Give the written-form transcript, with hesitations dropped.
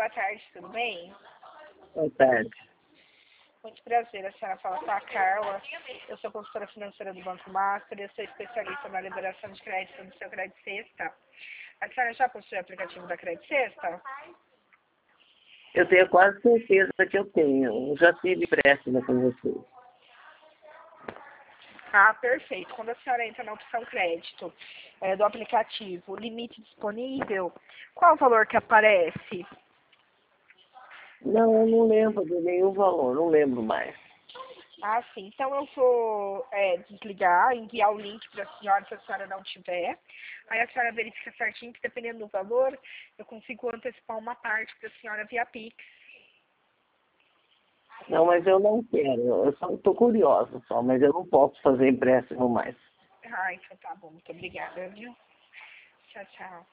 boa tarde, tudo bem? Boa tarde. Muito prazer, a senhora fala com a Carla. Eu sou consultora financeira do Banco Master, eu sou especialista na liberação de crédito do seu Crédito Sexta. A senhora já possui o aplicativo da Crédito Sexta? Eu tenho quase certeza que eu tenho. Eu já tive empréstimo com vocês. Ah, perfeito. Quando a senhora entra na opção crédito do aplicativo, limite disponível, qual o valor que aparece? Não, eu não lembro de nenhum valor, não lembro mais. Ah, sim. Então eu vou desligar, enviar o link para a senhora se a senhora não tiver. Aí a senhora verifica certinho que dependendo do valor, eu consigo antecipar uma parte para a senhora via Pix. Não, mas eu não quero. Eu só estou curiosa só, mas eu não posso fazer empréstimo mais. Ah, então tá bom. Muito obrigada, viu? Tchau, tchau.